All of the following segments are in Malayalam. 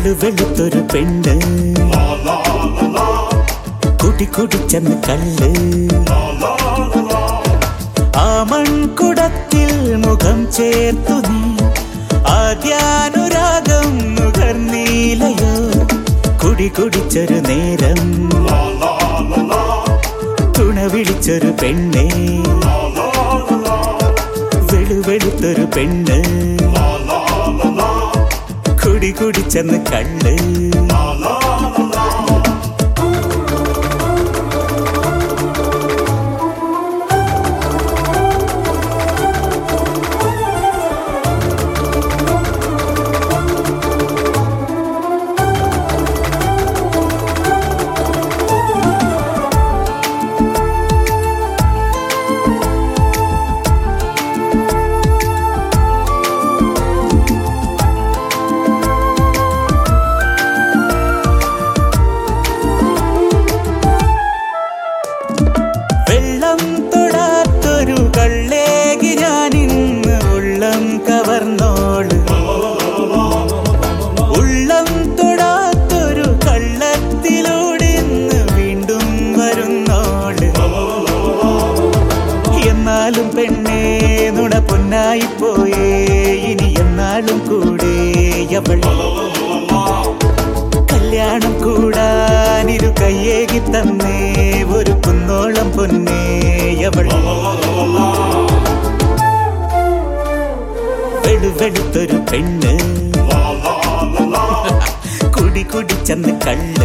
വെളുത്തൊരു പെണ്ണ് കുടിച്ചെന്ന് കള്ള് ആ മൺകുടത്തിൽ മുഖം ചേർത്തു നീ ആദ്യാനുരാഗം നുകർന്നീലയോ കുടിച്ചൊരു നേരം തുണ വിളിച്ചൊരു പെണ്ണേ വെളുത്തൊരു പെണ്ണ് കുടിച്ചെന്ന് കള്ള് ഉള്ളം തൊടാത്തൊരു കള്ളത്തിലൂടെ വീണ്ടും വരുന്നോള് എന്നാലും പെണ്ണേ നുണ പൊന്നായി പോയേ ഇനി എന്നാലും കൂടെ അവൾ കല്യാണം കൂടാനിരു കയ്യേകി തന്നേ ഒരു കുന്നോളം പൊന്നേ അവൾ വെളുത്തൊരു പെണ്ണ് കുടിച്ചെന്ന് കള്ള്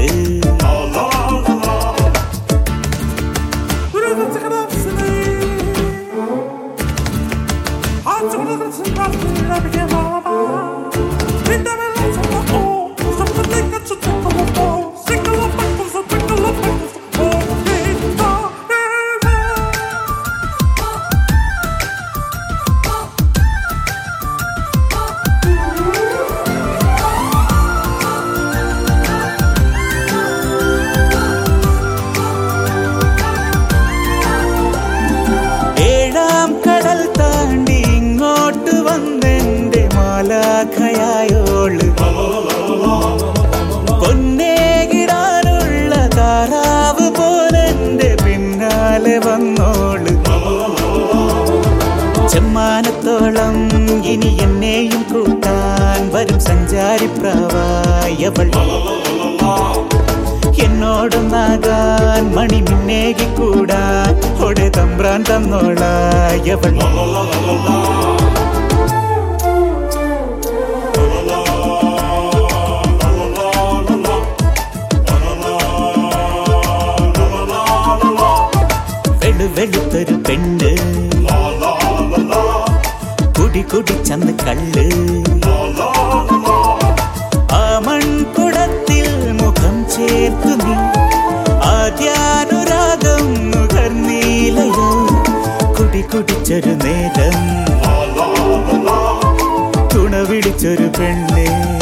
ായോള് പൊന്നേകിടാനുള്ള താറാവ് പോലെന്റെ പിന്നാലെ വന്നോള് ചെമ്മാനത്തോളം ഇനി എന്നെയും കൂട്ടാൻ വരും സഞ്ചാരിപ്രാവായവൾ എന്നോടൊന്നാകാൻ മണി മിന്നേകിക്കൂടാൻ ഒടെ തമ്പ്രാൻ തന്നോളായവൾ വെളുത്തൊരു പെണ്ണ് കുടിച്ചെന്ന് കള്ള് ആ മൺകുടത്തിൽ മുഖം ചേർത്തു നീ ആദ്യാനുരാഗം നുകർന്നീലയോ കുടിച്ചൊരു നേരം തുണ വിളിച്ചൊരു പെണ്ണേ